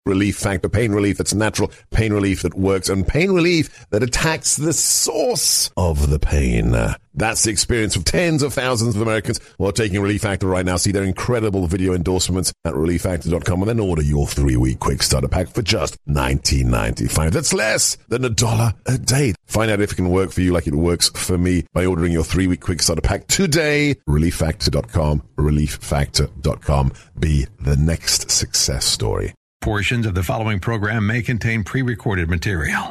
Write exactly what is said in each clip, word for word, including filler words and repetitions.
Relief Factor, pain relief that's natural, pain relief that works, and pain relief that attacks the source of the pain. That's the experience of tens of thousands of Americans who are taking Relief Factor right now. See their incredible video endorsements at relief factor dot com and then order your three-week quick starter pack for just nineteen ninety-five. That's less than a dollar a day. Find out if it can work for you like it works for me by ordering your three-week quick starter pack today. relief factor dot com, relief factor dot com. Be the next success story. Portions of the following program may contain pre-recorded material.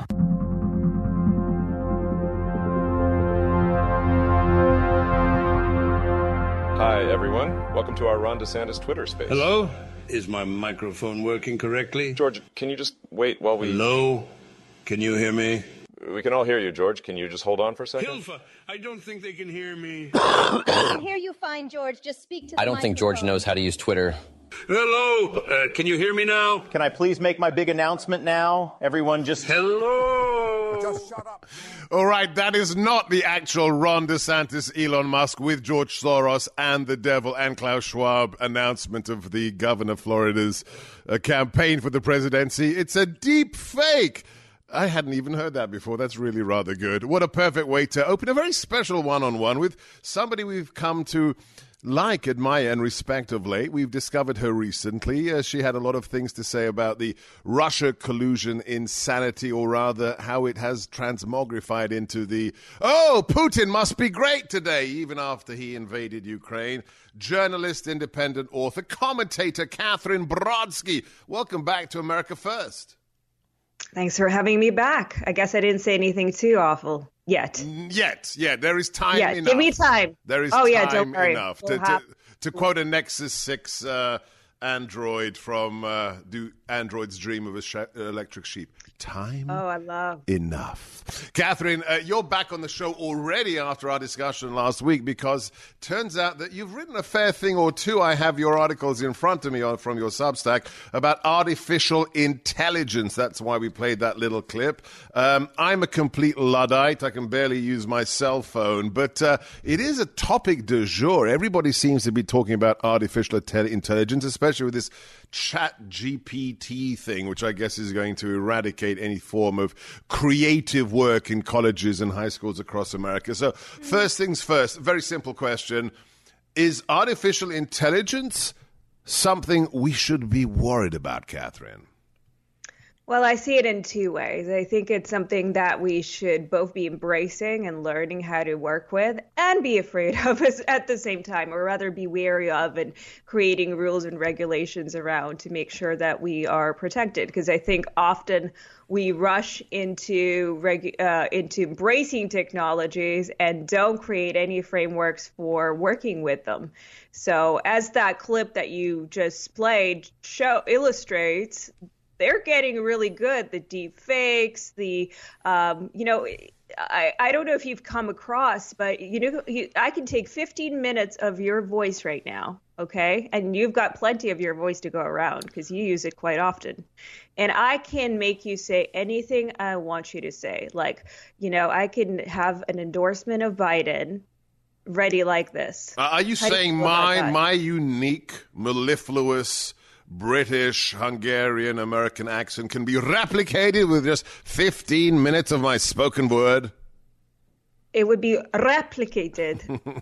Hi, everyone. Welcome to our Ron DeSantis Twitter space. Hello? Is my microphone working correctly? George, can you just wait while we... Hello? Can you hear me? We can all hear you, George. Can you just hold on for a second? Hilfa, I don't think they can hear me. I can hear you fine, George. Just speak to the I don't think George knows how to use Twitter. Hello? Uh, can you hear me now? Can I please make my big announcement now? Everyone just... Hello? Just shut up. All right, that is not the actual Ron DeSantis, Elon Musk with George Soros and the devil and Klaus Schwab announcement of the governor of Florida's uh, campaign for the presidency. It's a deep fake. I hadn't even heard that before. That's really rather good. What a perfect way to open a very special one-on-one with somebody we've come to like, admire, and respect of late. We've discovered her recently. Uh, she had a lot of things to say about the Russia collusion insanity, or rather how it has transmogrified into the, oh, Putin must be great today, even after he invaded Ukraine. Journalist, independent author, commentator Catherine Brodsky. Welcome back to America First. Thanks for having me back. I guess I didn't say anything too awful yet. Yet, yeah, there is time yeah, enough. Give me time. There is oh, time yeah, don't worry. enough. We'll to, have- to, to quote a Nexus six uh, Android from uh, Do Android's Dream of a sh- Electric Sheep. Time oh, I love. enough. Catherine, uh, you're back on the show already after our discussion last week, because turns out that you've written a fair thing or two. I have your articles in front of me on, from your Substack about artificial intelligence. That's why we played that little clip. Um, I'm a complete Luddite. I can barely use my cell phone, but uh, it is a topic du jour. Everybody seems to be talking about artificial intelligence, especially with this Chat G P T thing, which I guess is going to eradicate any form of creative work in colleges and high schools across America. So first things first, very simple question. Is artificial intelligence something we should be worried about, Catherine? Well, I see it in two ways. I think it's something that we should both be embracing and learning how to work with, and be afraid of at the same time, or rather be wary of, and creating rules and regulations around to make sure that we are protected. Because I think often we rush into regu- uh, into embracing technologies and don't create any frameworks for working with them. So as that clip that you just played show illustrates, they're getting really good. The deep fakes, the, um, you know, I, I don't know if you've come across, but, you know, you, I can take fifteen minutes of your voice right now, okay? And you've got plenty of your voice to go around because you use it quite often. And I can make you say anything I want you to say. Like, you know, I can have an endorsement of Biden ready like this. Uh, are you How saying you my my unique, mellifluous, British, Hungarian, American accent can be replicated with just fifteen minutes of my spoken word? It would be replicated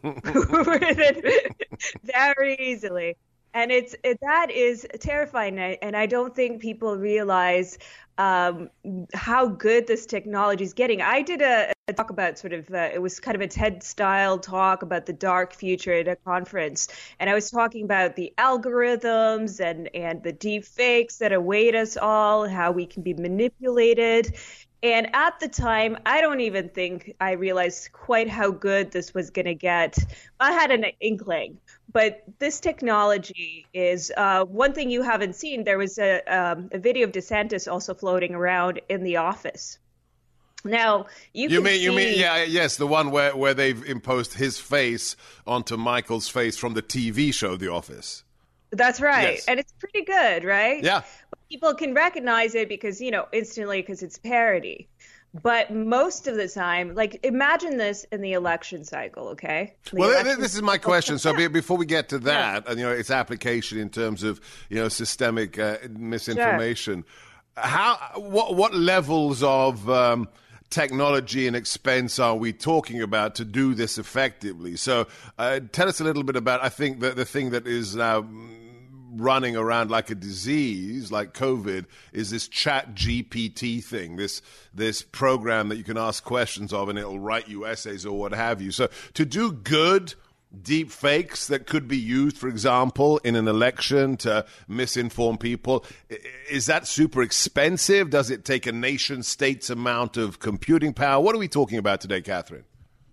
very easily. And it's it, that is terrifying. And I don't think people realize um, how good this technology is getting. I did a, a talk about sort of, uh, it was kind of a TED-style talk about the dark future at a conference. And I was talking about the algorithms and, and the deep fakes that await us all, how we can be manipulated. And at the time, I don't even think I realized quite how good this was going to get. I had an inkling. But this technology is uh, one thing you haven't seen. There was a, um, a video of DeSantis also floating around in The Office. Now, you, you can mean see... you mean yeah yes the one where, where they've imposed his face onto Michael's face from the T V show The Office. That's right. Yes. And it's pretty good, right? Yeah. But people can recognize it because, you know, instantly because it's parody. But most of the time, like imagine this in the election cycle, okay? The well, election this is my cycle. question. So Yeah. before we get to that, Yeah. and you know, its application in terms of you know systemic uh, misinformation, sure. how what what levels of um, technology and expense are we talking about to do this effectively? So uh, tell us a little bit about. I think that the thing that is now running around like a disease, like COVID, is this Chat G P T thing, this this program that you can ask questions of and it'll write you essays or what have you. So to do good deep fakes that could be used, for example, in an election to misinform people, is that super expensive? Does it take a nation state's amount of computing power? What are we talking about today, Catherine?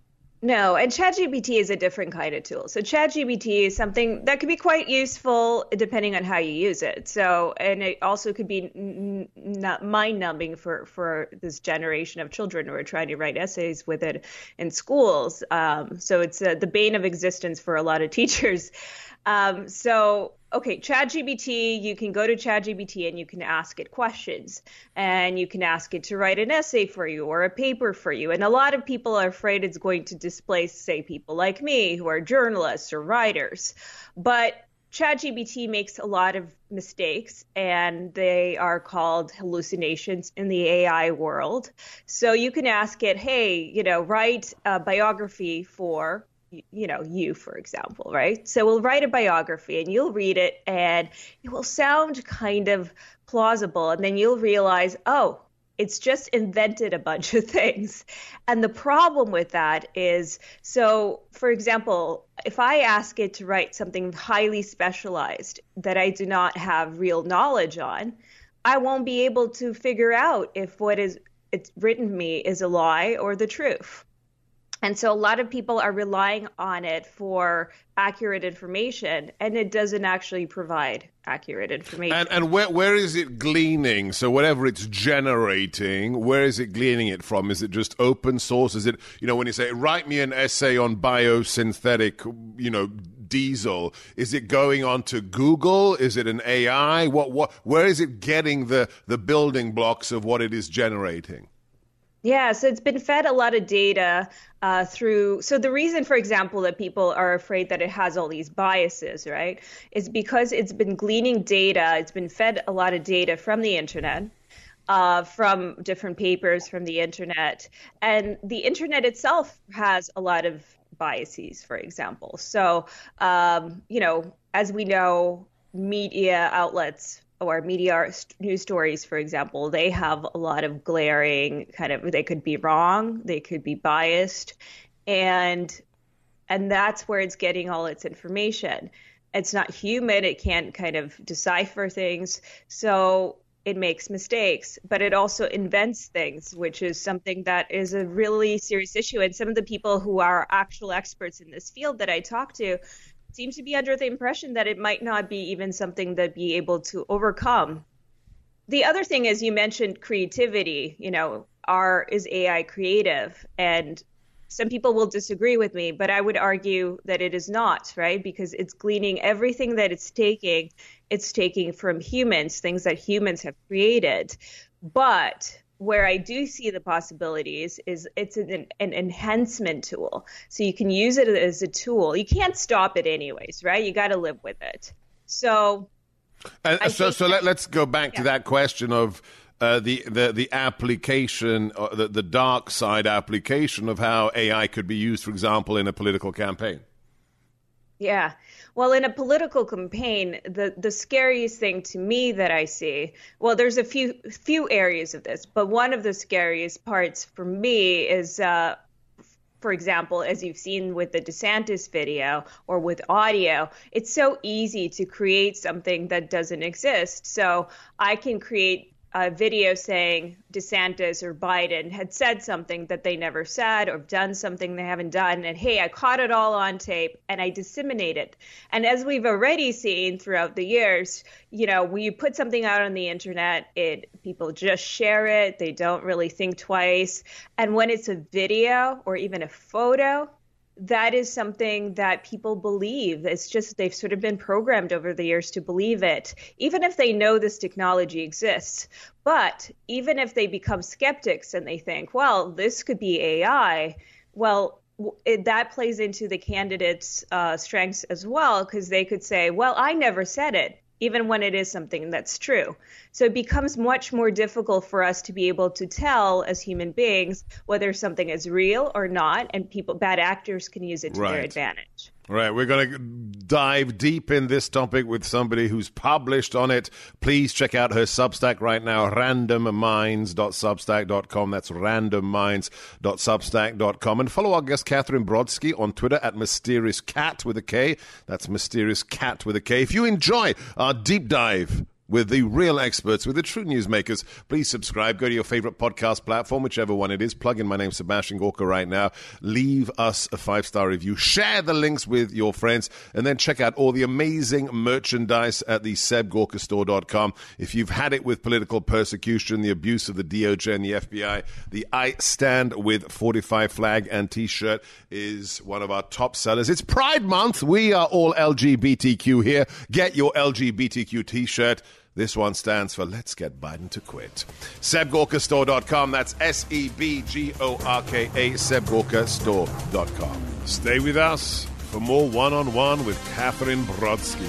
No, and ChatGPT is a different kind of tool. So ChatGPT is something that could be quite useful depending on how you use it. So, and it also could be n- n- mind-numbing for, for this generation of children who are trying to write essays with it in schools. Um, so it's uh, the bane of existence for a lot of teachers. Um, so, okay, ChatGPT, you can go to ChatGPT and you can ask it questions, and you can ask it to write an essay for you or a paper for you. And a lot of people are afraid it's going to displace, say, people like me who are journalists or writers. But ChatGPT makes a lot of mistakes, and they are called hallucinations in the A I world. So you can ask it, hey, you know, write a biography for you know, you, for example, right? So we'll write a biography and you'll read it and it will sound kind of plausible. And then you'll realize, oh, it's just invented a bunch of things. And the problem with that is, so for example, if I ask it to write something highly specialized that I do not have real knowledge on, I won't be able to figure out if what is it's written me is a lie or the truth. And so a lot of people are relying on it for accurate information, and it doesn't actually provide accurate information. And, and where where is it gleaning? So whatever it's generating, where is it gleaning it from? Is it just open source? Is it, you know, when you say, write me an essay on biosynthetic, you know, diesel, is it going on to Google? Is it an A I? What what? Where is it getting the, the building blocks of what it is generating? Yeah, so it's been fed a lot of data uh, through. So the reason, for example, that people are afraid that it has all these biases, right, is because it's been gleaning data. It's been fed a lot of data from the internet, uh, from different papers from the internet. And the internet itself has a lot of biases, for example. So, um, you know, as we know, media outlets or media news stories, for example, they have a lot of glaring kind of, they could be wrong, they could be biased, and and that's where it's getting all its information. It's not human, it can't kind of decipher things, so it makes mistakes, but it also invents things, which is something that is a really serious issue. And some of the people who are actual experts in this field that I talk to seems to be under the impression that it might not be even something that be able to overcome. The other thing is, you mentioned creativity. You know, are is A I creative? And some people will disagree with me, but I would argue that it is not, right? Because it's gleaning everything that it's taking. It's taking from humans, things that humans have created. But where I do see the possibilities is it's an, an enhancement tool. So you can use it as a tool. You can't stop it anyways, right? You got to live with it. So, and so, so let, let's go back yeah. to that question of uh, the, the the application, uh, the, the dark side application of how A I could be used, for example, in a political campaign. Yeah. Well, in a political campaign, the, the scariest thing to me that I see, well, there's a few few areas of this, but one of the scariest parts for me is, uh, for example, as you've seen with the DeSantis video or with audio, it's so easy to create something that doesn't exist. So I can create a video saying DeSantis or Biden had said something that they never said or done something they haven't done. And hey, I caught it all on tape and I disseminate it. And as we've already seen throughout the years, you know, when you put something out on the internet, it people just share it. They don't really think twice. And when it's a video or even a photo, that is something that people believe. It's just they've sort of been programmed over the years to believe it, even if they know this technology exists. But even if they become skeptics and they think, well, this could be A I, well, it, that plays into the candidates' uh, strengths as well, because they could say, well, I never said it, even when it is something that's true. So it becomes much more difficult for us to be able to tell as human beings whether something is real or not, and people, bad actors can use it to Right. their advantage. Right, we're going to dive deep in this topic with somebody who's published on it. Please check out her Substack right now, random minds dot substack dot com. That's random minds dot substack dot com. And follow our guest, Catherine Brodsky, on Twitter at Mysterious Cat with a K. That's Mysterious Cat with a K. If you enjoy our deep dive with the real experts, with the true newsmakers, please subscribe. Go to your favorite podcast platform, whichever one it is. Plug in My Name's Sebastian Gorka right now. Leave us a five-star review. Share the links with your friends. And then check out all the amazing merchandise at the seb gorka store dot com. If you've had it with political persecution, the abuse of the D O J and the F B I, the I Stand With forty-five flag and T-shirt is one of our top sellers. It's Pride Month. We are all L G B T Q here. Get your L G B T Q T-shirt. This one stands for Let's Get Biden to Quit. seb gorka store dot com. That's S E B G O R K A, seb gorka store dot com. Stay with us for more one-on-one with Catherine Brodsky.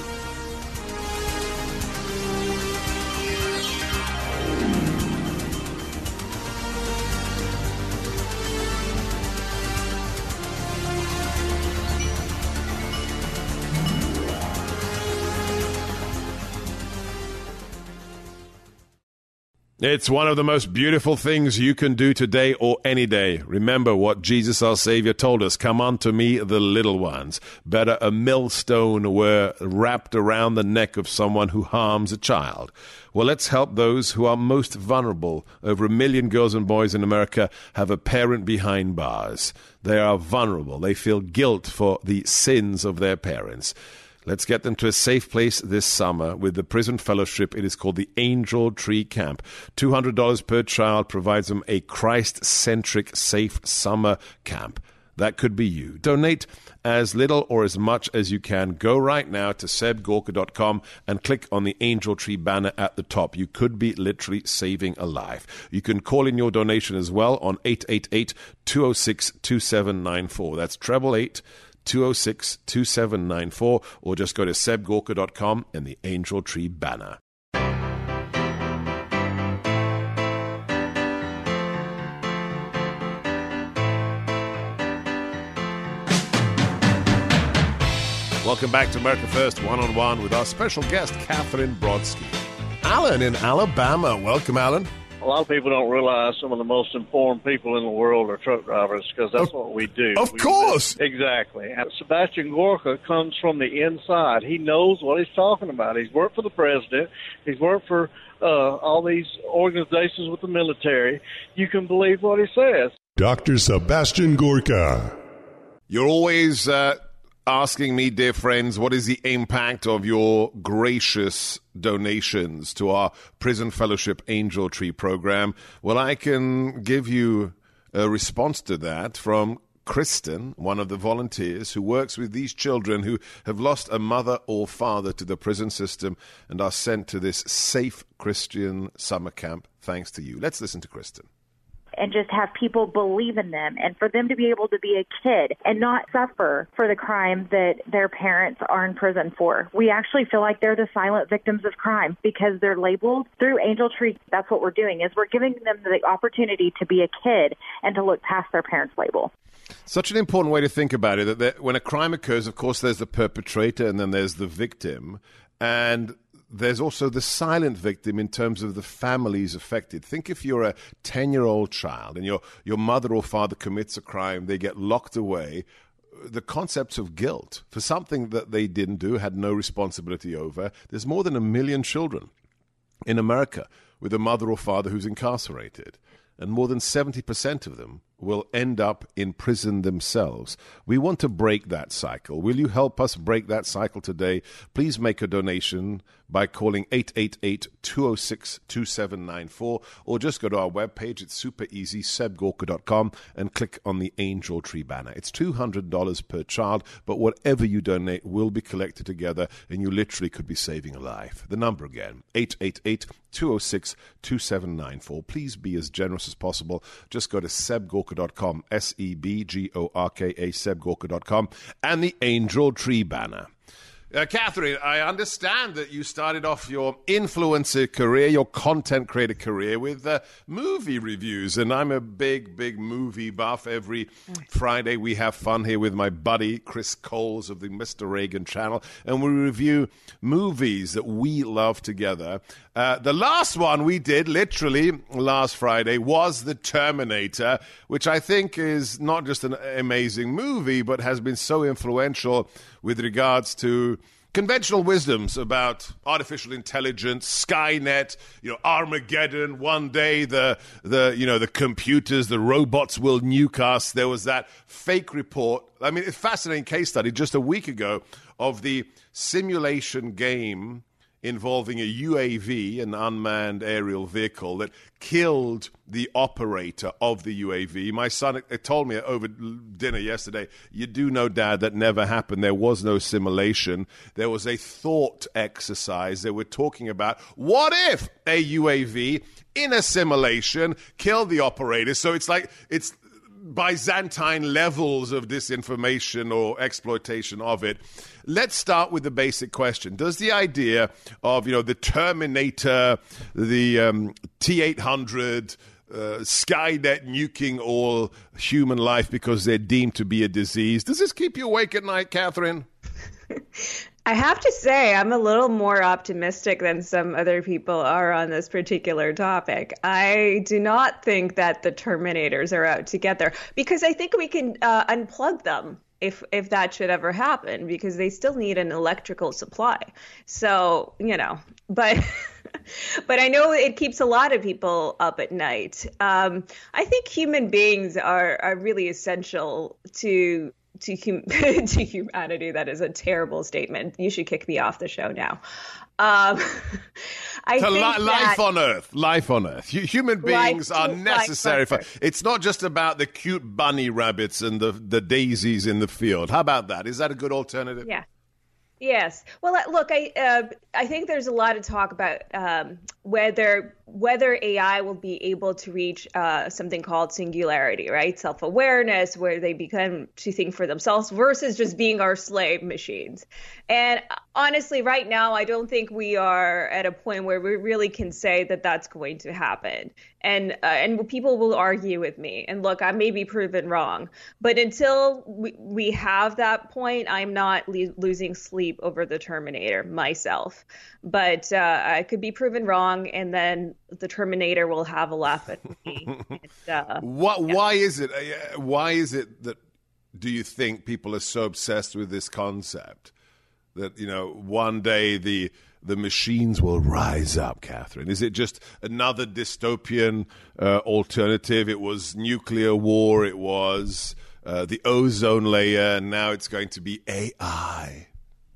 It's one of the most beautiful things you can do today or any day. Remember what Jesus our Savior told us. Come unto me, the little ones. Better a millstone were wrapped around the neck of someone who harms a child. Well, let's help those who are most vulnerable. Over a million girls and boys in America have a parent behind bars. They are vulnerable. They feel guilt for the sins of their parents. Let's get them to a safe place this summer with the Prison Fellowship. It is called the Angel Tree Camp. two hundred dollars per child provides them a Christ-centric, safe summer camp. That could be you. Donate as little or as much as you can. Go right now to seb gorka dot com and click on the Angel Tree banner at the top. You could be literally saving a life. You can call in your donation as well on eight eight eight, two oh six, two seven nine four. That's treble eight. two oh six, two seven nine four, or just go to seb gorka dot com and the Angel Tree banner. Welcome back to America First One-on-One with our special guest, Catherine Brodsky. Alan in Alabama. Welcome, Alan. A lot of people don't realize some of the most informed people in the world are truck drivers, because that's of, what we do. Of we course. Do. Exactly. And Sebastian Gorka comes from the inside. He knows what he's talking about. He's worked for the president. He's worked for uh, all these organizations with the military. You can believe what he says. Doctor Sebastian Gorka. You're always uh, asking me, dear friends, what is the impact of your gracious donations to our Prison Fellowship Angel Tree program? Well, I can give you a response to that from Kristen, one of the volunteers who works with these children who have lost a mother or father to the prison system and are sent to this safe Christian summer camp thanks to you. Let's listen to Kristen. And just have people believe in them, and for them to be able to be a kid and not suffer for the crime that their parents are in prison for. We actually feel like they're the silent victims of crime because they're labeled through Angel Tree. That's what we're doing, is we're giving them the opportunity to be a kid and to look past their parents' label. Such an important way to think about it, that there, when a crime occurs, of course, there's the perpetrator and then there's the victim. And there's also the silent victim in terms of the families affected. Think if you're a ten-year-old child and your, your mother or father commits a crime, they get locked away. The concepts of guilt for something that they didn't do, had no responsibility over. There's more than a million children in America with a mother or father who's incarcerated. And more than seventy percent of them will end up in prison themselves. We want to break that cycle. Will you help us break that cycle today? Please make a donation by calling eight eight eight, two oh six, two seven nine four or just go to our webpage. It's super easy, seb gorka dot com, and click on the Angel Tree banner. It's two hundred dollars per child, but whatever you donate will be collected together, and you literally could be saving a life. The number again, eight eight eight, two oh six, two seven nine four. Please be as generous as possible. Just go to seb gorka dot com, S E B G O R K A, seb gorka dot com, and the Angel Tree banner. Uh, Catherine, I understand that you started off your influencer career, your content creator career, with uh, movie reviews. And I'm a big, big movie buff. Every Friday we have fun here with my buddy, Chris Coles of the Mister Reagan channel. And we review movies that we love together. Uh, the last one we did, literally last Friday, was The Terminator, which I think is not just an amazing movie, but has been so influential with regards to conventional wisdoms about artificial intelligence, Skynet, you know, Armageddon. One day the the you know the computers, the robots will nuke us. There was that fake report. I mean, it's a fascinating case study just a week ago of the simulation game involving a U A V, an unmanned aerial vehicle, that killed the operator of the U A V. My son told me over dinner yesterday, you do know, Dad, that never happened. There was no simulation. There was a thought exercise. They were talking about, what if a U A V in a simulation killed the operator? So it's like, it's Byzantine levels of disinformation or exploitation of it. Let's start with the basic question. Does the idea of, you know, the Terminator, the um, T eight hundred, uh, Skynet nuking all human life because they're deemed to be a disease, does this keep you awake at night, Catherine? I have to say, I'm a little more optimistic than some other people are on this particular topic. I do not think that the Terminators are out to get there, because I think we can uh, unplug them if if that should ever happen, because they still need an electrical supply. So, you know, but but I know it keeps a lot of people up at night. Um, I think human beings are, are really essential to To, hum- to humanity. That is a terrible statement. You should kick me off the show now. Um, I to think li- life that on Earth, life on Earth. H- human beings life, are necessary for. Earth. It's not just about the cute bunny rabbits and the the daisies in the field. How about that? Is that a good alternative? Yeah. Yes. Well, look, I uh, I think there's a lot of talk about um, whether whether A I will be able to reach uh, something called singularity, right? Self-awareness, where they become to think for themselves versus just being our slave machines. And honestly, right now, I don't think we are at a point where we really can say that that's going to happen. And uh, and people will argue with me. And look, I may be proven wrong. But until we, we have that point, I'm not le- losing sleep over the Terminator myself. But uh, I could be proven wrong, and then the Terminator will have a laugh at me. and, uh, what? Yeah. Why is it? Uh, why is it that? Do you think people are so obsessed with this concept that, you know, one day the the machines will rise up, Catherine? Is it just another dystopian uh, alternative? It was nuclear war. It was uh, the ozone layer, and now it's going to be A I.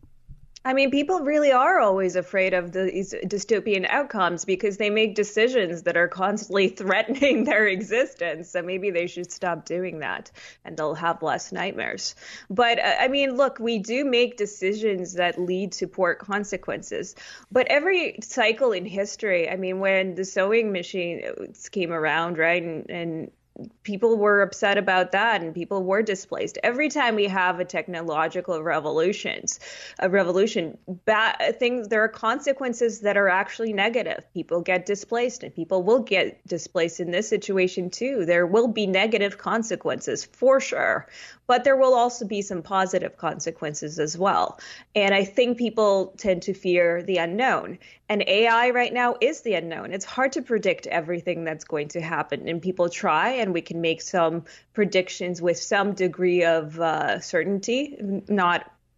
I mean, people really are always afraid of these dystopian outcomes because they make decisions that are constantly threatening their existence. So maybe they should stop doing that and they'll have less nightmares. But uh, I mean, look, we do make decisions that lead to poor consequences. But every cycle in history, I mean, when the sewing machine came around, right, and, and people were upset about that and people were displaced. Every time we have a technological revolutions, a revolution, bad things, there are consequences that are actually negative. People get displaced and people will get displaced in this situation too. There will be negative consequences for sure, but there will also be some positive consequences as well. And I think people tend to fear the unknown. And A I right now is the unknown. It's hard to predict everything that's going to happen. And people try, and we can make some predictions with some degree of uh, certainty, not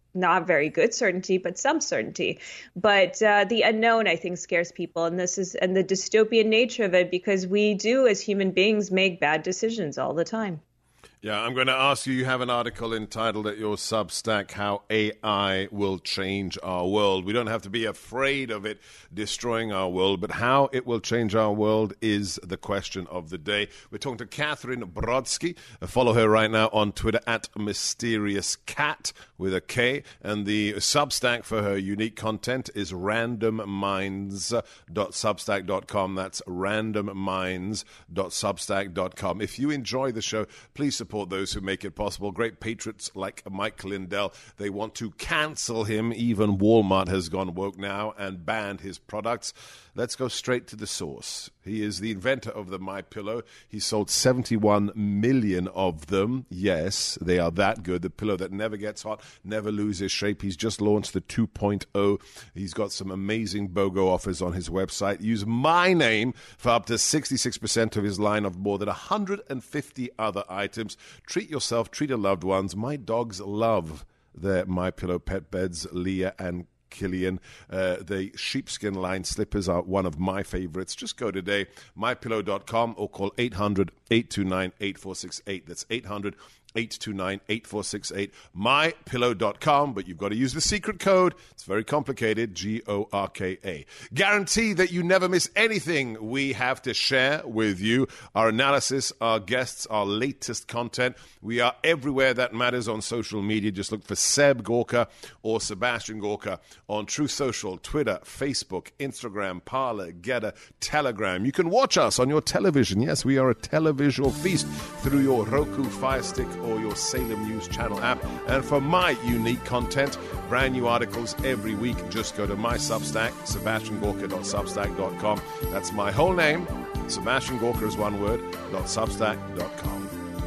not very good certainty, but some certainty. But uh, the unknown, I think, scares people. And this is and the dystopian nature of it, because we do, as human beings, make bad decisions all the time. Yeah, I'm going to ask you, you have an article entitled at your Substack, How A I Will Change Our World. We don't have to be afraid of it destroying our world, but how it will change our world is the question of the day. We're talking to Catherine Brodsky. Follow her right now on Twitter at Mysterious Cat with a K. And the Substack for her unique content is random minds dot substack dot com. That's random minds dot substack dot com. If you enjoy the show, please support Support those who make it possible. Great patriots like Mike Lindell. They want to cancel him. Even Walmart has gone woke now and banned his products. Let's go straight to the source. He is the inventor of the MyPillow. He sold seventy-one million of them. Yes, they are that good. The pillow that never gets hot, never loses shape. He's just launched the two point oh. He's got some amazing BOGO offers on his website. Use my name for up to sixty-six percent of his line of more than one hundred fifty other items. Treat yourself, treat your loved ones. My dogs love their MyPillow pet beds, Leah and Killian. Uh, the sheepskin lined slippers are one of my favorites. Just go today, my pillow dot com, or call eight hundred, eight two nine, eight four six eight. That's eight hundred, eight two nine, eight four six eight. my pillow dot com, but you've got to use the secret code. It's very complicated, G O R K A. Guarantee that you never miss anything we have to share with you. Our analysis, our guests, our latest content. We are everywhere that matters on social media. Just look for Seb Gorka or Sebastian Gorka on Truth Social, Twitter, Facebook, Instagram, Parler, Getter, Telegram. You can watch us on your television. Yes, we are a televisual feast through your Roku Fire Stick or your Salem News Channel app. And for my unique content, brand new articles every week, just go to my Substack, sebastian gorka dot substack dot com. That's my whole name, Sebastian Gorka is one word, .substack dot com.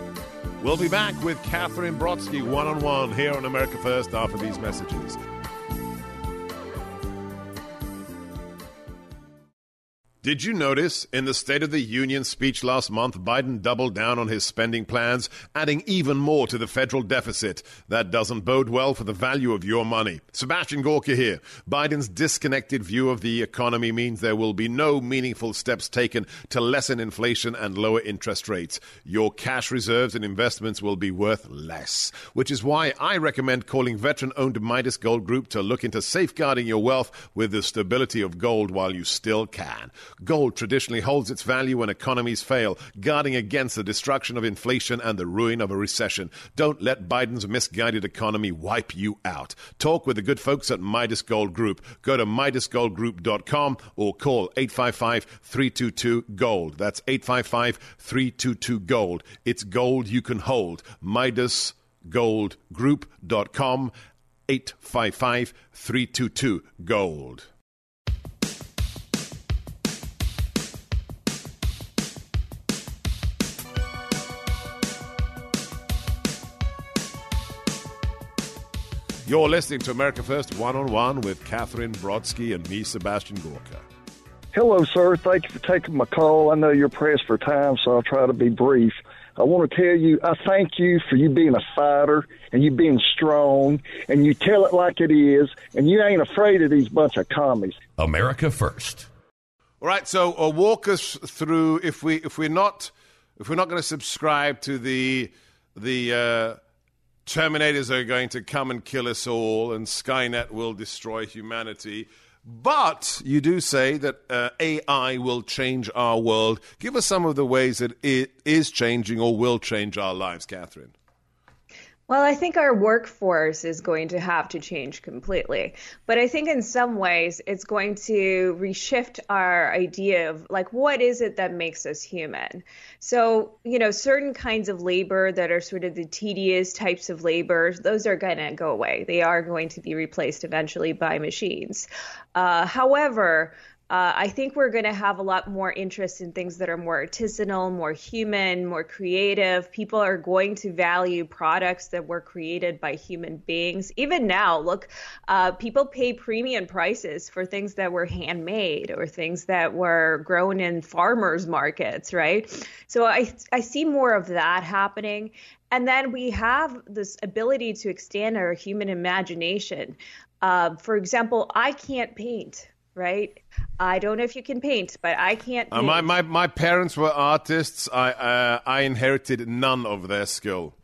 We'll be back with Catherine Brodsky one-on-one here on America First after these messages. Did you notice in the State of the Union speech last month, Biden doubled down on his spending plans, adding even more to the federal deficit? That doesn't bode well for the value of your money. Sebastian Gorka here. Biden's disconnected view of the economy means there will be no meaningful steps taken to lessen inflation and lower interest rates. Your cash reserves and investments will be worth less, which is why I recommend calling veteran-owned Midas Gold Group to look into safeguarding your wealth with the stability of gold while you still can. Gold traditionally holds its value when economies fail, guarding against the destruction of inflation and the ruin of a recession. Don't let Biden's misguided economy wipe you out. Talk with the good folks at Midas Gold Group. Go to midas gold group dot com or call eight five five, three two two, GOLD. That's eight five five, three two two, GOLD. It's gold you can hold. midas gold group dot com, eight five five, three two two, GOLD. You're listening to America First One-on-One with Catherine Brodsky and me, Sebastian Gorka. Hello, sir. Thank you for taking my call. I know you're pressed for time, so I'll try to be brief. I want to tell you, I thank you for you being a fighter and you being strong, and you tell it like it is, and you ain't afraid of these bunch of commies. America First. All right, so uh, walk us through, if we if we're not if we're not going to subscribe to the the uh, Terminators are going to come and kill us all, and Skynet will destroy humanity. But you do say that uh, A I will change our world. Give us some of the ways that it is changing or will change our lives, Catherine. Well, I think our workforce is going to have to change completely. But I think in some ways it's going to reshift our idea of, like, what is it that makes us human? So, you know, certain kinds of labor that are sort of the tedious types of labor, those are going to go away. They are going to be replaced eventually by machines. Uh, however, Uh, I think we're going to have a lot more interest in things that are more artisanal, more human, more creative. People are going to value products that were created by human beings. Even now, look, uh, people pay premium prices for things that were handmade or things that were grown in farmers markets, right? So I, I see more of that happening. And then we have this ability to extend our human imagination. Uh, for example, I can't paint. Right? I don't know if you can paint, but I can't paint. Uh, my, my, my parents were artists. I, uh, I inherited none of their skill.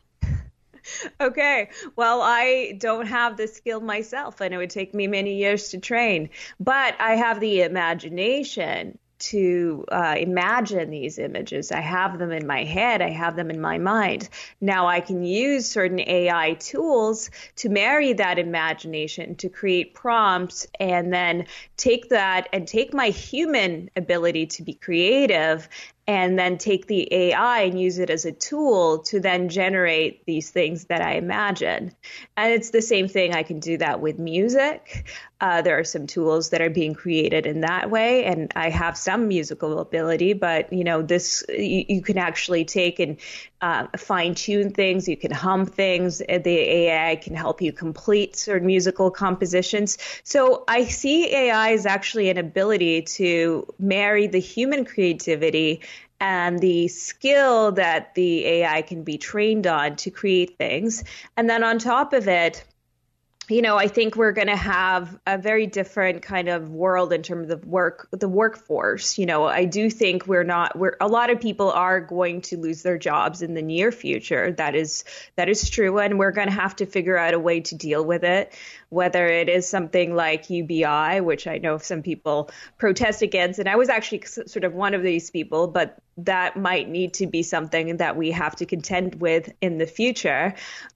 Okay. Well, I don't have the skill myself, and it would take me many years to train. But I have the imagination to uh, imagine these images. I have them in my head. I have them in my mind. Now I can use certain A I tools to marry that imagination to create prompts and then take that and take my human ability to be creative and then take the A I and use it as a tool to then generate these things that I imagine. And it's the same thing. I can do that with music. Uh, there are some tools that are being created in that way, and I have some musical ability, but you know, this you, you can actually take and uh, fine-tune things. You can hum things. The A I can help you complete certain musical compositions. So I see A I as actually an ability to marry the human creativity and the skill that the A I can be trained on to create things. And then on top of it, you know, I think we're going to have a very different kind of world in terms of work, the workforce. You know, I do think we're not, we're, a lot of people are going to lose their jobs in the near future. That is, that is true. And we're going to have to figure out a way to deal with it, whether it is something like U B I, which I know some people protest against. And I was actually sort of one of these people, but that might need to be something that we have to contend with in the future.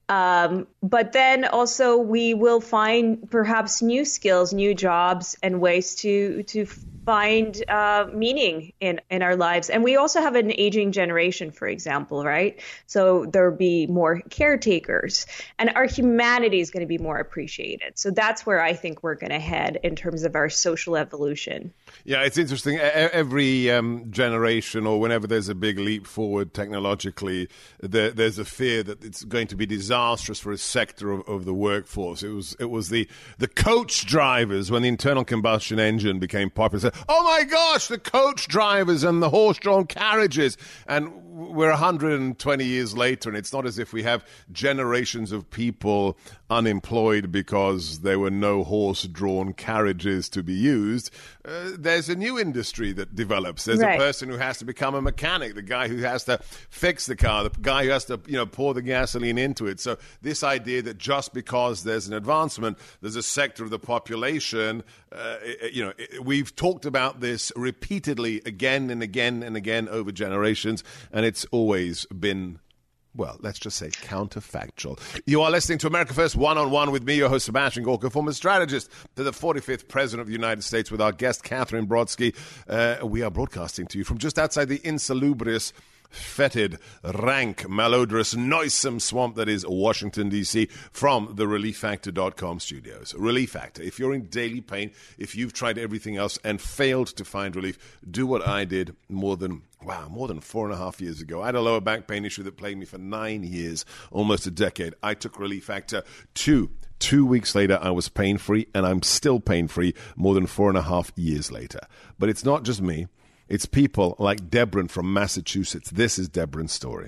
Um, but then also we will find perhaps new skills, new jobs, and ways to to find uh, meaning in, in our lives. And we also have an aging generation, for example, right? So there'll be more caretakers, and our humanity is going to be more appreciated. So that's where I think we're going to head in terms of our social evolution. Yeah, it's interesting. Every um, generation, or whenever there's a big leap forward technologically, there, there's a fear that it's going to be disastrous for a sector of, of the workforce. It was it was the the coach drivers when the internal combustion engine became popular. Said, "Oh my gosh, the coach drivers and the horse-drawn carriages," and we're one hundred twenty years later, and it's not as if we have generations of people unemployed because there were no horse-drawn carriages to be used. Uh, there's a new industry that develops. There's right. a person who has to become a mechanic, the guy who has to fix the car, the guy who has to, you know, pour the gasoline into it. So this idea that just because there's an advancement, there's a sector of the population, uh, you know, we've talked about this repeatedly again and again and again over generations, and it's always been, well, let's just say counterfactual. You are listening to America First One-on-One with me, your host, Sebastian Gorka, former strategist to the forty-fifth President of the United States, with our guest, Catherine Brodsky. Uh, we are broadcasting to you from just outside the insalubrious, fetid, rank, malodorous, noisome swamp that is Washington, D C, from the relief factor dot com studios. Relief Factor. If you're in daily pain, if you've tried everything else and failed to find relief, do what I did more than Wow, more than four and a half years ago. I had a lower back pain issue that plagued me for nine years, almost a decade. I took Relief Factor two. Two weeks later, I was pain-free, and I'm still pain-free more than four and a half years later. But it's not just me. It's people like Debron from Massachusetts. This is Debron's story.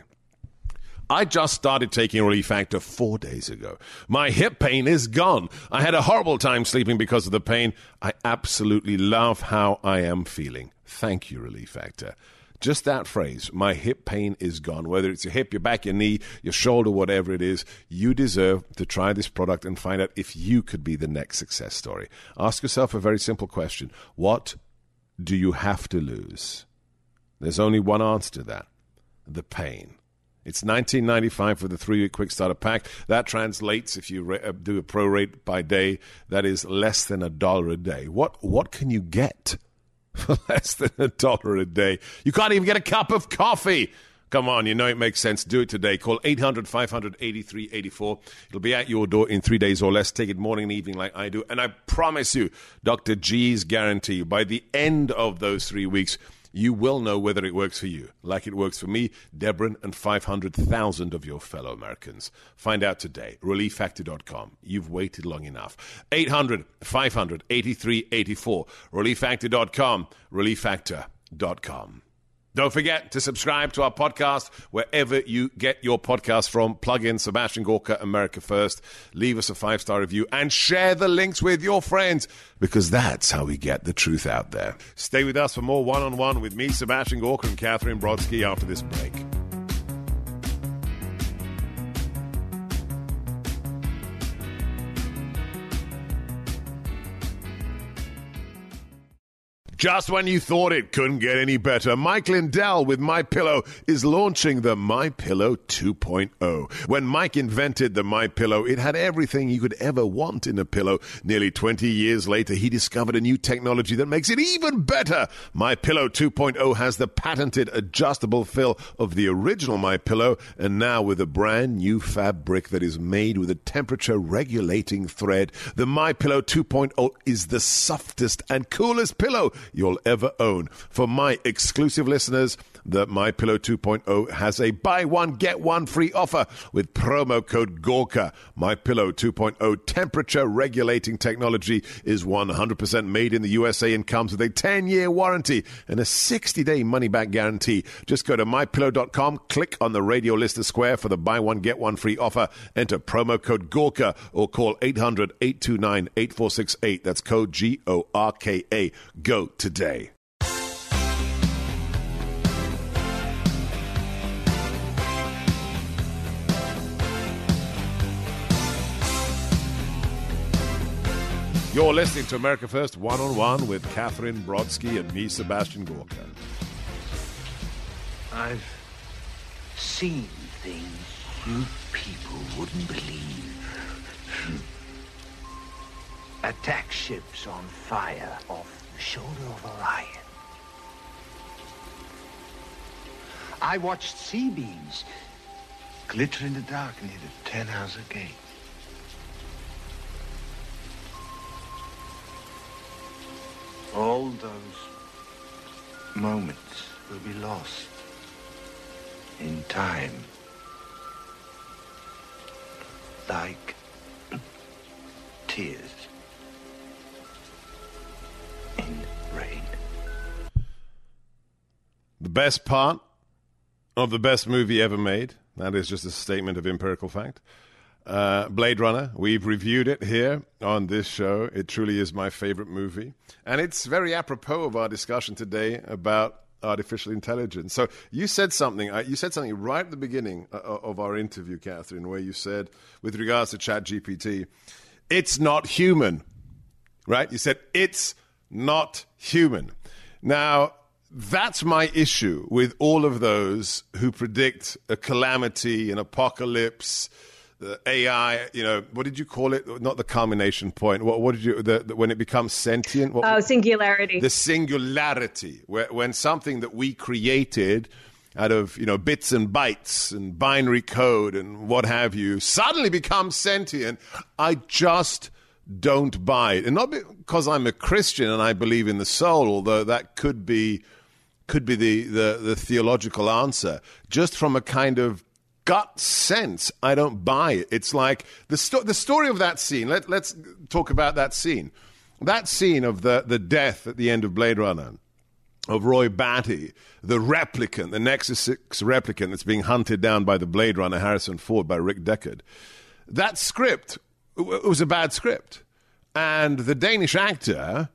I just started taking Relief Factor four days ago. My hip pain is gone. I had a horrible time sleeping because of the pain. I absolutely love how I am feeling. Thank you, Relief Factor. Just that phrase, my hip pain is gone. Whether it's your hip, your back, your knee, your shoulder, whatever it is, you deserve to try this product and find out if you could be the next success story. Ask yourself a very simple question. What do you have to lose? There's only one answer to that: the pain. It's nineteen ninety-five dollars for the three-week quick starter pack. That translates, if you ra- do a prorate by day, that is less than a dollar a day. What what can you get for less than a dollar a day? You can't even get a cup of coffee. Come on, you know it makes sense. Do it today. Call eight hundred, five hundred, eighty-three eighty-four. It'll be at your door in three days or less. Take it morning and evening like I do. And I promise you, Doctor G's guarantee, by the end of those three weeks, you will know whether it works for you, like it works for me, Deborah, and five hundred thousand of your fellow Americans. Find out today. relief factor dot com. You've waited long enough. eight hundred, five hundred, eighty-three eighty-four. relief factor dot com. relief factor dot com. Don't forget to subscribe to our podcast wherever you get your podcast from. Plug in Sebastian Gorka, America First. Leave us a five-star review and share the links with your friends, because that's how we get the truth out there. Stay with us for more one-on-one with me, Sebastian Gorka, and Catherine Brodsky after this break. Just when you thought it couldn't get any better, Mike Lindell with MyPillow is launching the MyPillow two point oh. When Mike invented the MyPillow, it had everything you could ever want in a pillow. Nearly twenty years later, he discovered a new technology that makes it even better. MyPillow two point oh has the patented adjustable fill of the original MyPillow, and now with a brand new fabric that is made with a temperature-regulating thread. The MyPillow two point oh is the softest and coolest pillow you'll ever own. For my exclusive listeners, the MyPillow two point oh has a buy one, get one free offer with promo code Gorka. MyPillow two point oh temperature regulating technology is one hundred percent made in the U S A and comes with a ten-year warranty and a sixty-day money-back guarantee. Just go to my pillow dot com, click on the radio listener square for the buy one, get one free offer, enter promo code Gorka, or call eight hundred, eight two nine, eight four six eight. That's code G O R K A. Go today. You're listening to America First One-on-One with Catherine Brodsky and me, Sebastian Gorka. I've seen things you people wouldn't believe. Attack ships on fire off the shoulder of Orion. I watched sea beams glitter in the dark near the Ten Hauser Gate. All those moments will be lost in time, like tears in rain. The best part of the best movie ever made, that is just a statement of empirical fact. Uh, Blade Runner, we've reviewed it here on this show. It truly is my favorite movie. And it's very apropos of our discussion today about artificial intelligence. So you said something, uh, you said something right at the beginning uh, of our interview, Catherine, where you said, with regards to ChatGPT, it's not human, right? You said, it's not human. Now, that's my issue with all of those who predict a calamity, an apocalypse, the A I, you know, what did you call it? Not the culmination point. What, what did you, the, the, when it becomes sentient? What, oh, singularity. The singularity, where, when something that we created out of, you know, bits and bytes and binary code and what have you, suddenly becomes sentient. I just don't buy it. And not because I'm a Christian and I believe in the soul, although that could be, could be the, the, the theological answer, just from a kind of gut sense, I don't buy it. It's like the sto- the story of that scene. Let, let's talk about that scene. That scene of the, the death at the end of Blade Runner, of Roy Batty, the replicant, the Nexus six replicant that's being hunted down by the Blade Runner, Harrison Ford, by Rick Deckard. That script, it was a bad script. And the Danish actor,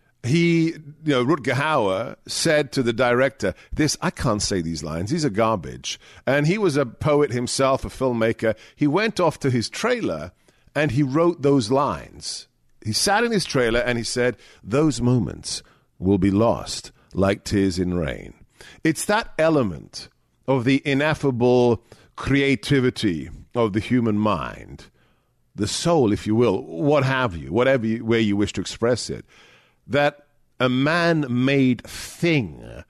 he, you know, Rutger Hauer said to the director, this, I can't say these lines, these are garbage. And he was a poet himself, a filmmaker. He went off to his trailer and he wrote those lines. He sat in his trailer and he said, those moments will be lost like tears in rain. It's that element of the ineffable creativity of the human mind, the soul, if you will, what have you, whatever you, way you wish to express it, that a man-made thing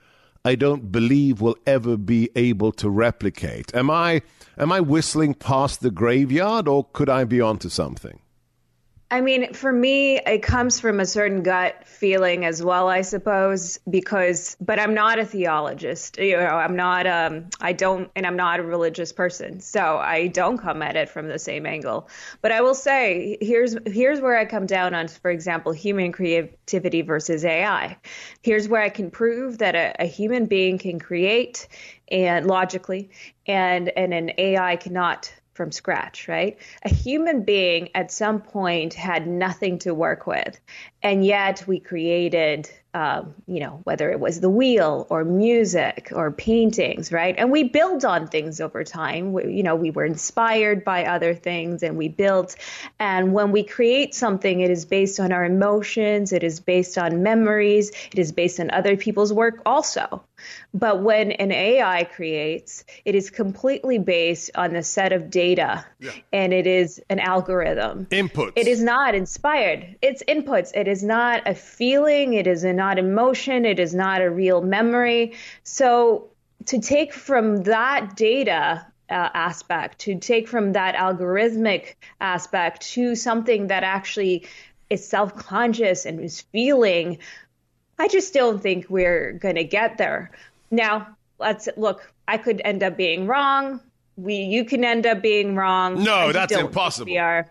I don't believe we'll ever be able to replicate. Am I am I whistling past the graveyard, or could I be onto something? I mean, for me, it comes from a certain gut feeling as well, I suppose, because, but I'm not a theologist, you know, I'm not, um, I don't, and I'm not a religious person, so I don't come at it from the same angle. But I will say, here's, here's where I come down on, for example, human creativity versus A I. Here's where I can prove that a, a human being can create and logically, and, and an A I cannot from scratch, right? A human being at some point had nothing to work with, and yet we created, um, you know, whether it was the wheel or music or paintings, right? And we build on things over time. We, you know, we were inspired by other things and we built. And when we create something, it is based on our emotions. It is based on memories. It is based on other people's work also. But when an A I creates, it is completely based on a set of data, yeah. and it is an algorithm. Inputs. It is not inspired. It's inputs. It is not a feeling. It is not emotion. It is not a real memory. So to take from that data uh, aspect, to take from that algorithmic aspect to something that actually is self-conscious and is feeling, I just don't think we're going to get there. Now, let's look, I could end up being wrong. We, you can end up being wrong. No, that's impossible. We are.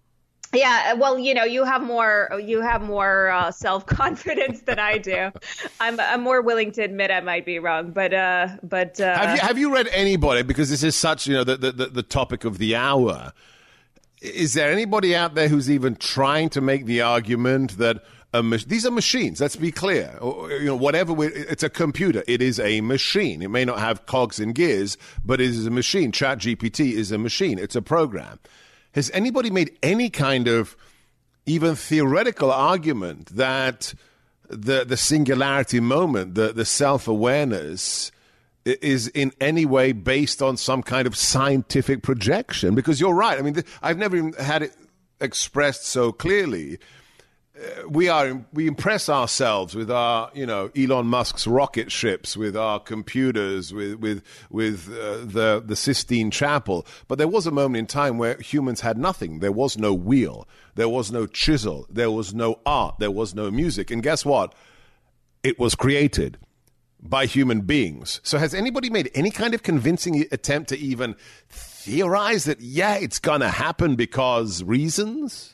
Yeah, well, you know, you have more, you have more uh, self-confidence than I do. I'm, I'm more willing to admit I might be wrong, but, uh, but uh, have you have you read anybody? Because this is such, you know, the the, the topic of the hour. Is there anybody out there who's even trying to make the argument that a ma- these are machines? Let's be clear. Or, you know, whatever we, it's a computer. It is a machine. It may not have cogs and gears, but it is a machine. ChatGPT is a machine. It's a program. Has anybody made any kind of even theoretical argument that the the singularity moment, the the self-awareness, is in any way based on some kind of scientific projection? Because you're right. I mean, th- I've never even had it expressed so clearly. Uh, we are we impress ourselves with our, you know, Elon Musk's rocket ships, with our computers, with with with uh, the the Sistine Chapel. But there was a moment in time where humans had nothing. There was no wheel. There was no chisel. There was no art. There was no music. And guess what? It was created by human beings. So has anybody made any kind of convincing attempt to even theorize that, yeah, it's going to happen because reasons?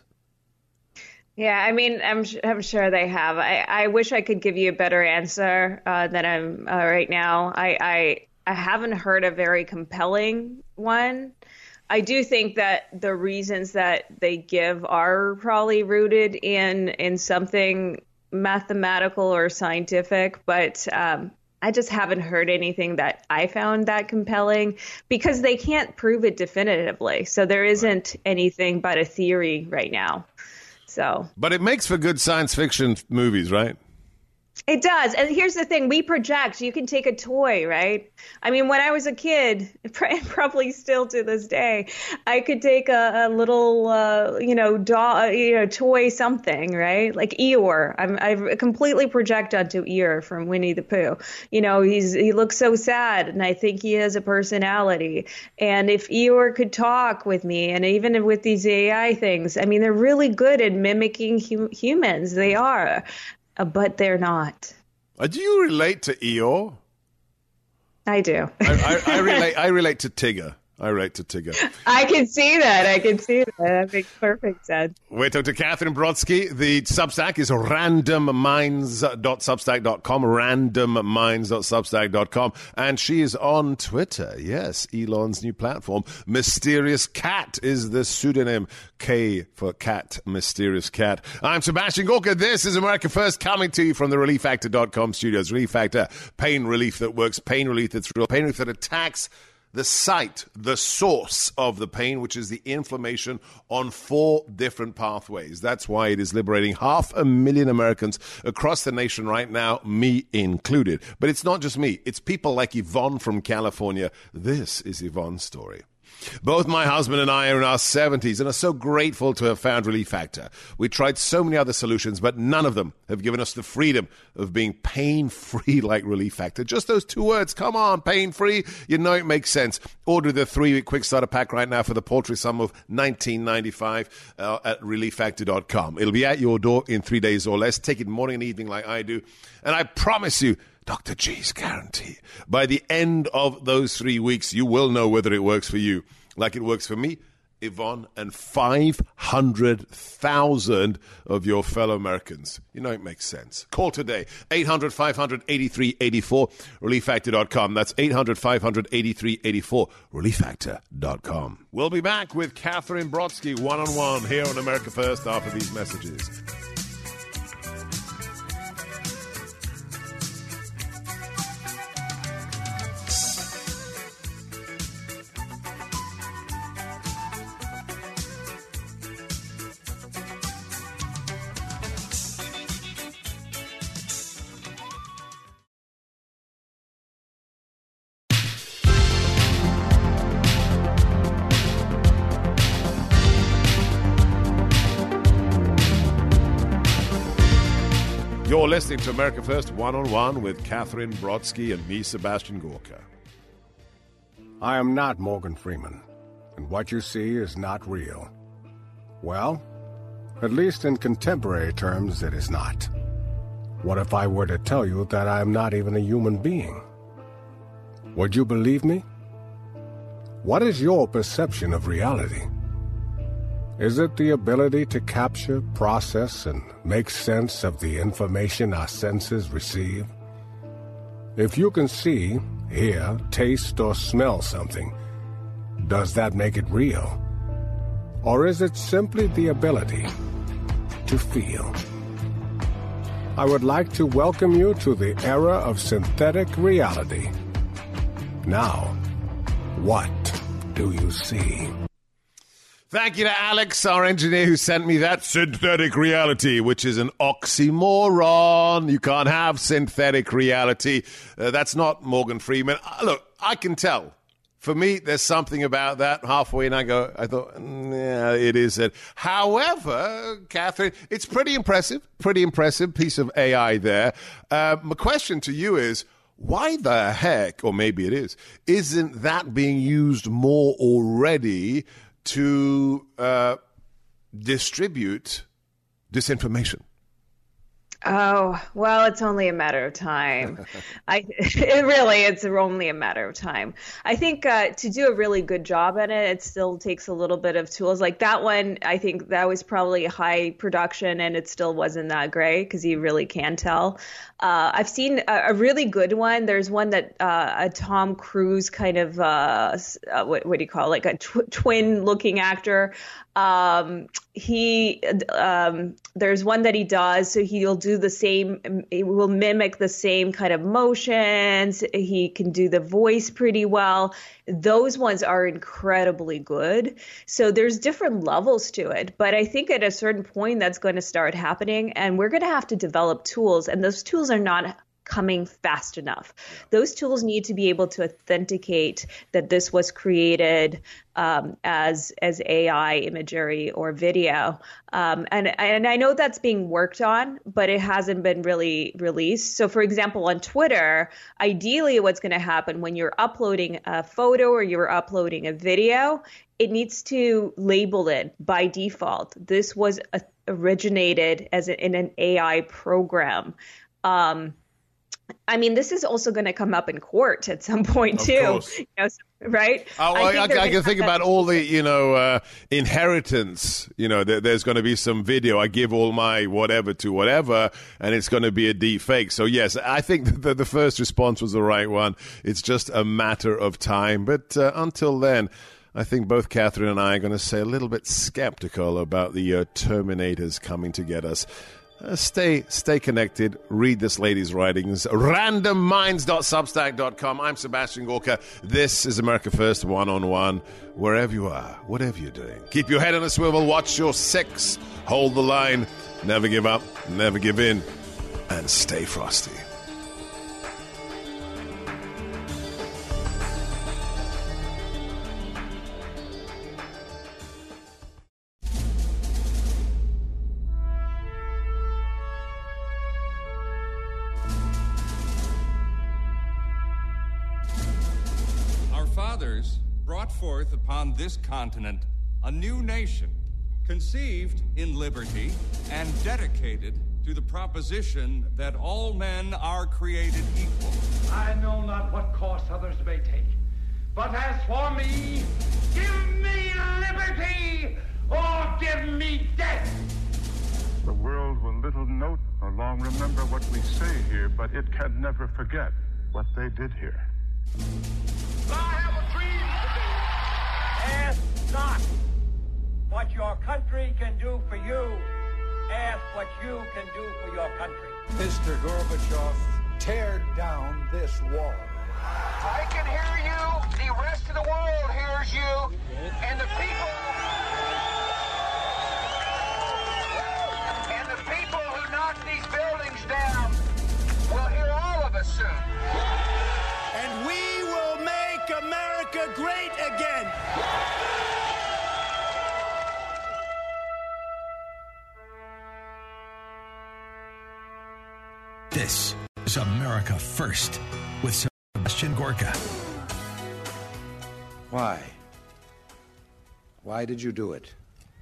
Yeah, I mean, I'm I'm sure they have. I, I wish I could give you a better answer uh, than I'm uh, right now. I, I I haven't heard a very compelling one. I do think that the reasons that they give are probably rooted in in something mathematical or scientific, but um, I just haven't heard anything that I found that compelling, because they can't prove it definitively. So there isn't anything but a theory right now. So, but it makes for good science fiction movies, right? It does. And here's the thing. We project. You can take a toy, right? I mean, when I was a kid, probably still to this day, I could take a, a little, uh, you know, doll, you know, toy something, right? Like Eeyore. I'm, I completely project onto Eeyore from Winnie the Pooh. You know, he's he looks so sad, and I think he has a personality. And if Eeyore could talk with me, and even with these A I things, I mean, they're really good at mimicking hum- humans. They are. Uh, but they're not. Uh, do you relate to Eeyore? I do. I, I, I relate. I relate to Tigger. I relate to Tigger. I can see that. I can see that. That makes perfect sense. We're talking to Catherine Brodsky. The Substack is random minds dot substack dot com, random minds dot substack dot com. And she is on Twitter. Yes, Elon's new platform. Mysterious Cat is the pseudonym. K for cat, Mysterious Cat. I'm Sebastian Gorka. This is America First, coming to you from the relief factor dot com studios. Relief Factor, pain relief that works, pain relief that's real, pain relief that attacks the site, the source of the pain, which is the inflammation, on four different pathways. That's why it is liberating half a million Americans across the nation right now, me included. But it's not just me. It's people like Yvonne from California. This is Yvonne's story. Both my husband and I are in our seventies and are so grateful to have found Relief Factor. We tried so many other solutions, but none of them have given us the freedom of being pain-free like Relief Factor. Just those two words, come on, pain-free. You know it makes sense. Order the three-week quick starter pack right now for the paltry sum of nineteen ninety-five uh, at relief factor dot com. It'll be at your door in three days or less. Take it morning and evening like I do. And I promise you, Doctor G's guarantee, by the end of those three weeks, you will know whether it works for you, like it works for me, Yvonne, and five hundred thousand of your fellow Americans. You know it makes sense. Call today, eight hundred, five hundred, eighty-three eighty-four, relief factor dot com. That's eight hundred, five hundred, eighty-three eighty-four, relief factor dot com. We'll be back with Catherine Brodsky one-on-one here on America First after these messages. You're listening to America First One-on-One with Catherine Brodsky and me, Sebastian Gorka. I am not Morgan Freeman, and what you see is not real. Well, at least in contemporary terms, it is not. What if I were to tell you that I am not even a human being? Would you believe me? What is your perception of reality? Is it the ability to capture, process, and make sense of the information our senses receive? If you can see, hear, taste, or smell something, does that make it real? Or is it simply the ability to feel? I would like to welcome you to the era of synthetic reality. Now, what do you see? Thank you to Alex, our engineer, who sent me that synthetic reality, which is an oxymoron. You can't have synthetic reality. Uh, that's not Morgan Freeman. Uh, look, I can tell. For me, there's something about that. Halfway in, I go, I thought, yeah, it is it. However, Catherine, it's pretty impressive, pretty impressive piece of A I there. Uh, my question to you is, why the heck, or maybe it is, isn't that being used more already to uh, distribute disinformation? Oh, well, it's only a matter of time. I it really, it's only a matter of time. I think uh, to do a really good job at it, it still takes a little bit of tools. Like that one, I think that was probably high production and it still wasn't that great because you really can tell. Uh, I've seen a, a really good one. There's one that uh, a Tom Cruise kind of, uh, uh, what, what do you call it? Like a tw- twin looking actor. Um, he, um, there's one that he does, so he'll do the same, he will mimic the same kind of motions. He can do the voice pretty well. Those ones are incredibly good. So there's different levels to it, but I think at a certain point that's going to start happening and we're going to have to develop tools, and those tools are not coming fast enough. Those tools need to be able to authenticate that this was created um, as as A I imagery or video. Um, and, and I know that's being worked on, but it hasn't been really released. So, for example, on Twitter, ideally what's going to happen when you're uploading a photo or you're uploading a video, it needs to label it by default. This was a, originated as a, in an A I program. Um, I mean, this is also going to come up in court at some point, of too. Course. You know, so, right? Oh, I, I, I can think about all the, you know, uh, inheritance. You know, there, there's going to be some video. I give all my whatever to whatever, and it's going to be a deep fake. So, yes, I think that the first response was the right one. It's just a matter of time. But uh, until then, I think both Catherine and I are going to stay a little bit skeptical about the uh, Terminators coming to get us. Uh, stay stay connected. Read this lady's writings. random minds dot substack dot com. I'm Sebastian Gorka. This is America First One-on-One. Wherever you are, whatever you're doing, keep your head on a swivel. Watch your six. Hold the line. Never give up. Never give in. And stay frosty. fathers brought forth upon this continent a new nation, conceived in liberty and dedicated to the proposition that all men are created equal. I know not what course others may take, but as for me, give me liberty or give me death. The world will little note nor long remember what we say here, but it can never forget what they did here. I have a dream today. Ask not what your country can do for you. Ask what you can do for your country. Mister Gorbachev, tear down this wall. I can hear you. The rest of the world hears you. And the people... And the people who knock these buildings down will hear all of us soon. And we will make America great again. This is America First with Sebastian Gorka. Why? Why did you do it?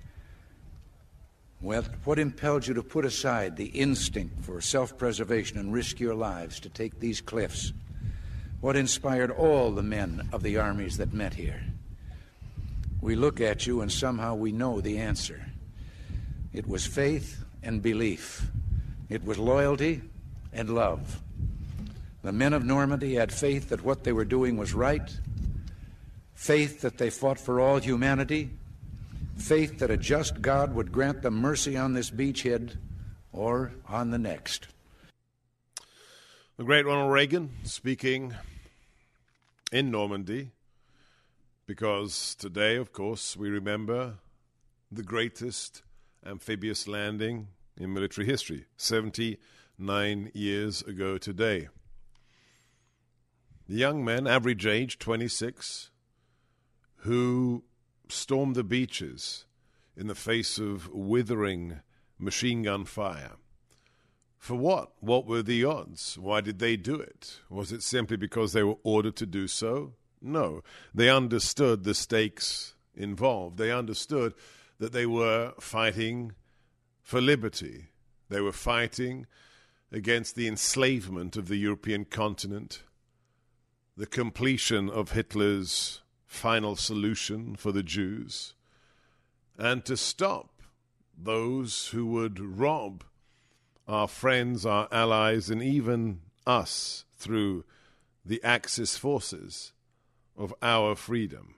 Well, what impelled you to put aside the instinct for self-preservation and risk your lives to take these cliffs? What inspired all the men of the armies that met here? We look at you and somehow we know the answer. It was faith and belief. It was loyalty and love. The men of Normandy had faith that what they were doing was right, faith that they fought for all humanity, faith that a just God would grant them mercy on this beachhead or on the next. The great Ronald Reagan speaking in Normandy, because today, of course, we remember the greatest amphibious landing in military history, seventy-nine years ago today. The young men, average age twenty-six, who stormed the beaches in the face of withering machine gun fire. For what? What were the odds? Why did they do it? Was it simply because they were ordered to do so? No. They understood the stakes involved. They understood that they were fighting for liberty. They were fighting against the enslavement of the European continent, the completion of Hitler's final solution for the Jews, and to stop those who would rob our friends, our allies, and even us through the Axis forces of our freedom.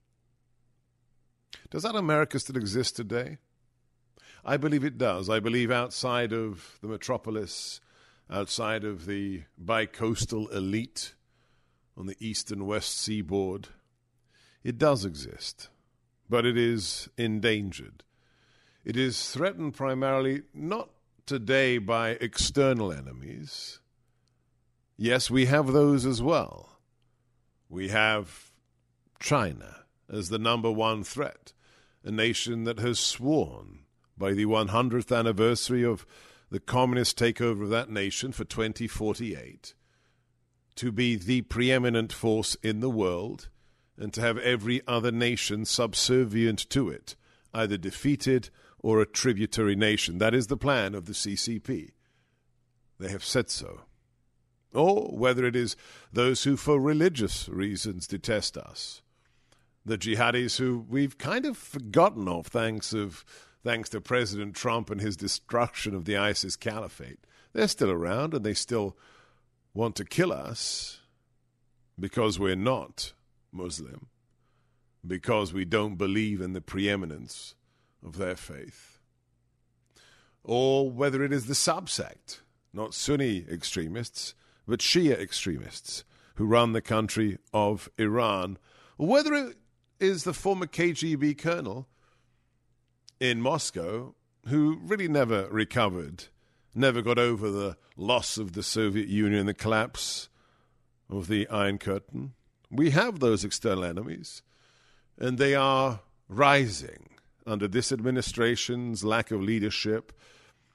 Does that America still exist today? I believe it does. I believe outside of the metropolis, outside of the bi-coastal elite on the east and west seaboard, it does exist, but it is endangered. It is threatened primarily not today by external enemies. Yes, we have those as well. We have China as the number one threat, a nation that has sworn by the one hundredth anniversary of the communist takeover of that nation for twenty forty-eight to be the preeminent force in the world and to have every other nation subservient to it, either defeated or a tributary nation. That is the plan of the C C P. They have said so. Or whether it is those who for religious reasons detest us, the jihadis who we've kind of forgotten of thanks of thanks to President Trump and his destruction of the ISIS caliphate. They're still around and they still want to kill us because we're not Muslim, because we don't believe in the preeminence of their faith. Or whether it is the subsect, not Sunni extremists, but Shia extremists who run the country of Iran. Or whether it is the former K G B colonel in Moscow who really never recovered, never got over the loss of the Soviet Union, the collapse of the Iron Curtain. We have those external enemies, and they are rising under this administration's lack of leadership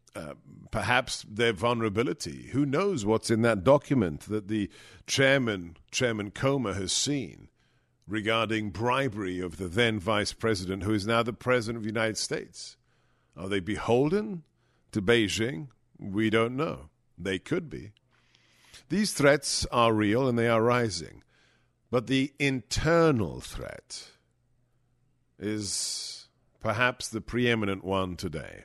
uh, perhaps their vulnerability. Who knows what's in that document that the chairman, Chairman Comer, has seen regarding bribery of the then vice president, who is now the president of the United States? Are they beholden to Beijing? We don't know. They could be. These threats are real and they are rising. But the internal threat is perhaps the preeminent one today.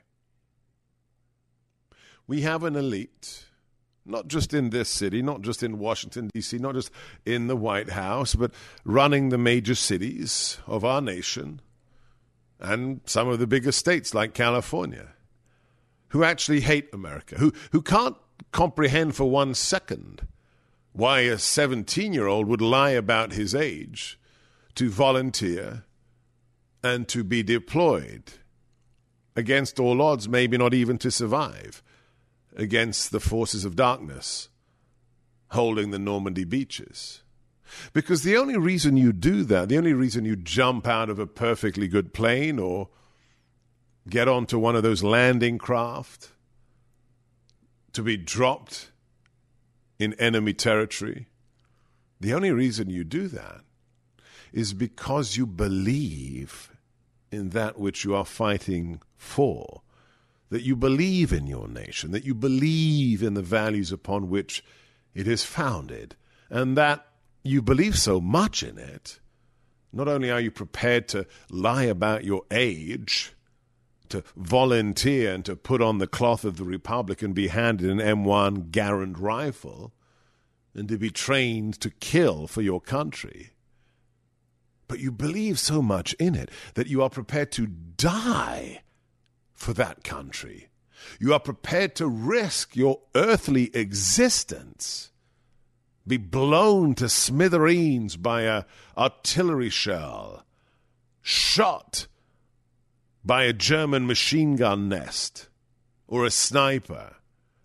We have an elite, not just in this city, not just in Washington, D C, not just in the White House, but running the major cities of our nation and some of the biggest states like California, who actually hate America, who, who can't comprehend for one second why a seventeen-year-old would lie about his age to volunteer and to be deployed against all odds, maybe not even to survive, against the forces of darkness holding the Normandy beaches. Because the only reason you do that, the only reason you jump out of a perfectly good plane or get onto one of those landing craft to be dropped in enemy territory, the only reason you do that is because you believe in that which you are fighting for, that you believe in your nation, that you believe in the values upon which it is founded, and that you believe so much in it, not only are you prepared to lie about your age, to volunteer and to put on the cloth of the Republic and be handed an M one Garand rifle, and to be trained to kill for your country, but you believe so much in it that you are prepared to die for that country. You are prepared to risk your earthly existence, be blown to smithereens by a artillery shell, shot by a German machine gun nest or a sniper,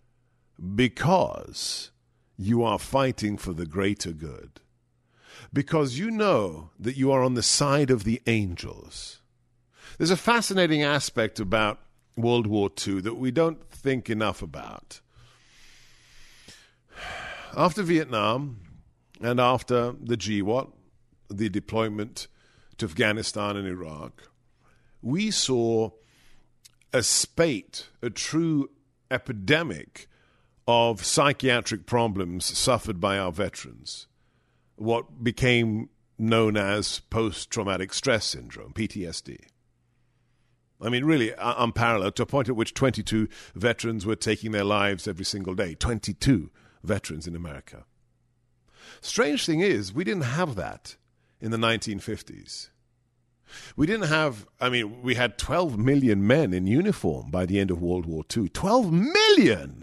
because you are fighting for the greater good. Because you know that you are on the side of the angels. There's a fascinating aspect about World War Two that we don't think enough about. After Vietnam and after the G WOT, the deployment to Afghanistan and Iraq, we saw a spate, a true epidemic of psychiatric problems suffered by our veterans, what became known as post-traumatic stress syndrome, P T S D. I mean, really unparalleled, to a point at which twenty-two veterans were taking their lives every single day. twenty-two veterans in America. Strange thing is, we didn't have that in the nineteen fifties. We didn't have, I mean, we had twelve million men in uniform by the end of World War Two. twelve million!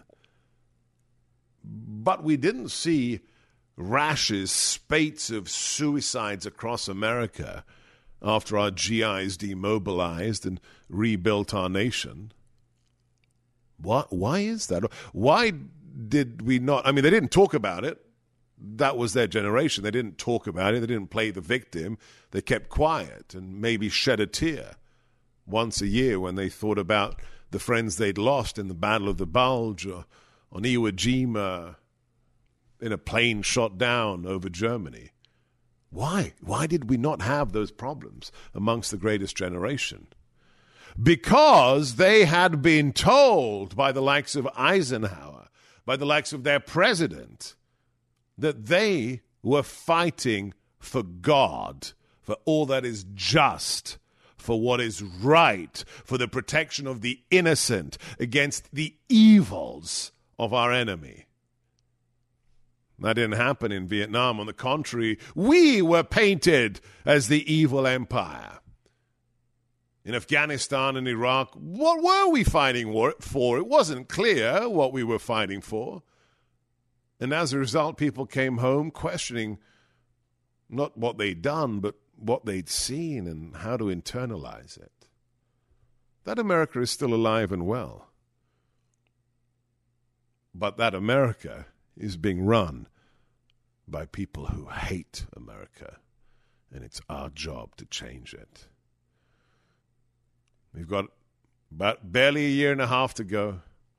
But we didn't see rashes, spates of suicides across America after our G Is demobilized and rebuilt our nation. What? Why is that? Why did we not? I mean, they didn't talk about it. That was their generation. They didn't talk about it. They didn't play the victim. They kept quiet and maybe shed a tear once a year when they thought about the friends they'd lost in the Battle of the Bulge or on Iwo Jima, in a plane shot down over Germany. Why? Why did we not have those problems amongst the greatest generation? Because they had been told by the likes of Eisenhower, by the likes of their president, that they were fighting for God, for all that is just, for what is right, for the protection of the innocent against the evils of our enemy. That didn't happen in Vietnam. On the contrary, we were painted as the evil empire. In Afghanistan and Iraq, what were we fighting for? It wasn't clear what we were fighting for. And as a result, people came home questioning not what they'd done, but what they'd seen and how to internalize it. That America is still alive and well. But that America is being run by people who hate America, and it's our job to change it. We've got about barely a year and a half to go.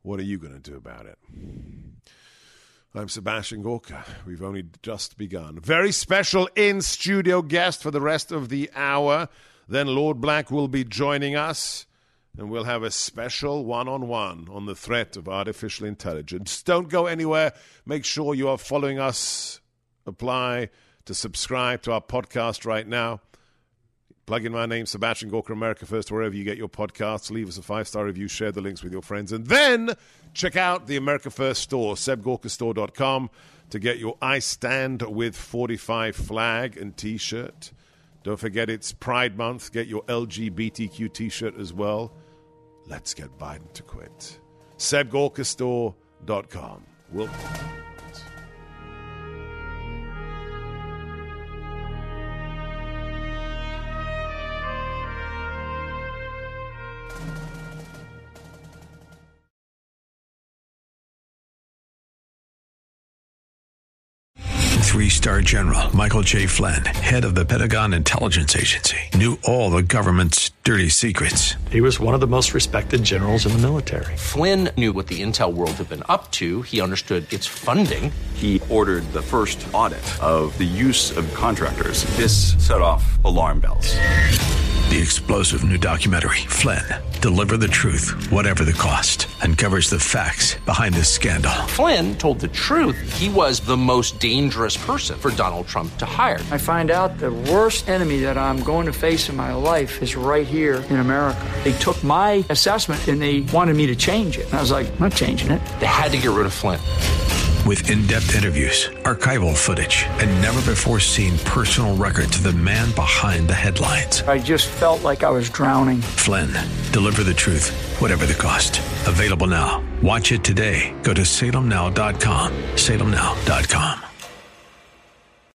What are you going to do about it? I'm Sebastian Gorka. We've only just begun. Very special in-studio guest for the rest of the hour. Then Lord Black will be joining us, and we'll have a special one-on-one on the threat of artificial intelligence. Don't go anywhere. Make sure you are following us. Apply to subscribe to our podcast right now. Plug in my name, Sebastian Gorka, America First, wherever you get your podcasts. Leave us a five-star review. Share the links with your friends. And then check out the America First store, seb gorka store dot com, to get your I Stand With forty-five flag and T-shirt. Don't forget it's Pride Month. Get your L G B T Q T-shirt as well. Let's get Biden to quit. seb gorka store dot com. We'll... Three-star General Michael J. Flynn, head of the Pentagon Intelligence Agency, knew all the government's dirty secrets. He was one of the most respected generals in the military. Flynn knew what the intel world had been up to. He understood its funding. He ordered the first audit of the use of contractors. This set off alarm bells. The explosive new documentary, Flynn, Deliver the Truth, Whatever the Cost, uncovers the facts behind this scandal. Flynn told the truth. He was the most dangerous person for Donald Trump to hire. I find out the worst enemy that I'm going to face in my life is right here in America. They took my assessment and they wanted me to change it. And I was like, I'm not changing it. They had to get rid of Flynn. With in-depth interviews, archival footage, and never-before-seen personal records of the man behind the headlines. I just felt like I was drowning. Flynn, Deliver the Truth, Whatever the Cost. Available now. Watch it today. Go to salem now dot com. salem now dot com.